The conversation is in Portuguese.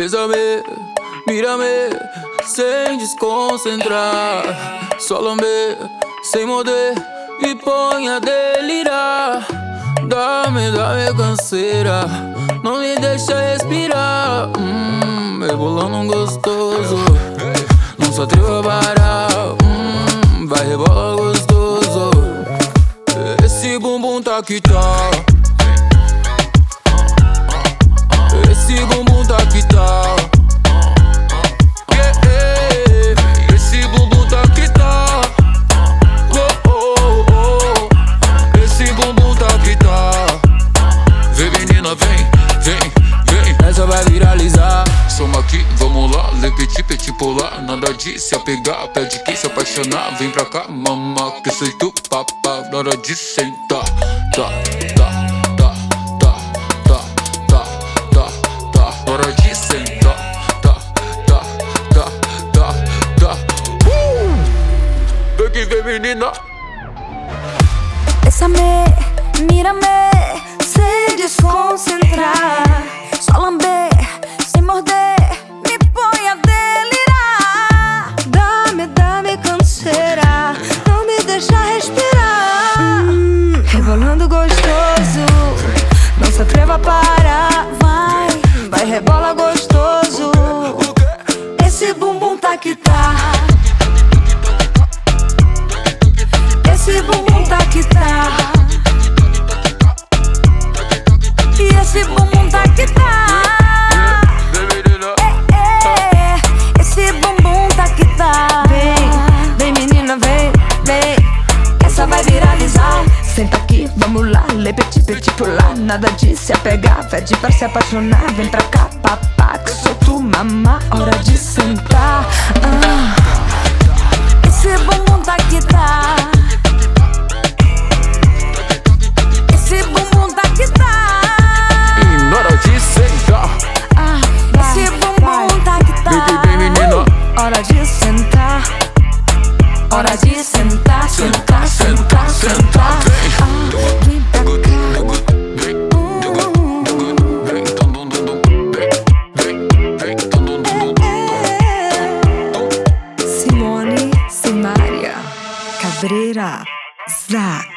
Bésame, mírame, sem desconcentrar. Só lamber, sem morder, e põe a delirar. Dá-me canseira, não me deixa respirar. Rebolando gostoso, não se atreva a parar. Vai rebolar gostoso, esse bumbum tá que tá. Esse bumbum tá que tá. Esse bumbum tá que tá. Esse bumbum tá que tá. Vem menina, vem, vem, vem. Essa vai viralizar. Soma aqui, vamos lá, le petit, petit polar. Nada de se apegar, pede que se apaixonar. Vem pra cá, mamá, que sei tu, papá. Na hora de sentar, tá, tá. Hora de sentar, tá, tá, tá, tá, tá. Vem que vem, menina. Bésame, mírame, sem desconcentrar. Só lamber, sem morder, me põe a delirar. Dá-me canseira, não me deixa respirar. Rebolando gostoso, não se atreva a parar. Vai, rebola gostoso, esse bumbum tá que tá. Esse bumbum tá que tá. E esse bumbum tá que tá. Esse bumbum tá que tá. Vem, vem menina, vem, vem. Essa vai viralizar. Senta aqui, vamos lá, le petit, petit pular. Nada de se apegar, pede pra se apaixonar. Vem pra cá, papá, que sou tu, mamá. Hora de sentar. Esse bumbum tá que tá. Esse bumbum tá que tá. E na hora de sentar, esse bumbum tá que tá. vem menina. Hora de sentar. Hora de sentar, sentar, sentar, sentar. Vem pra cá. Simone Simaria Cabreira Zá.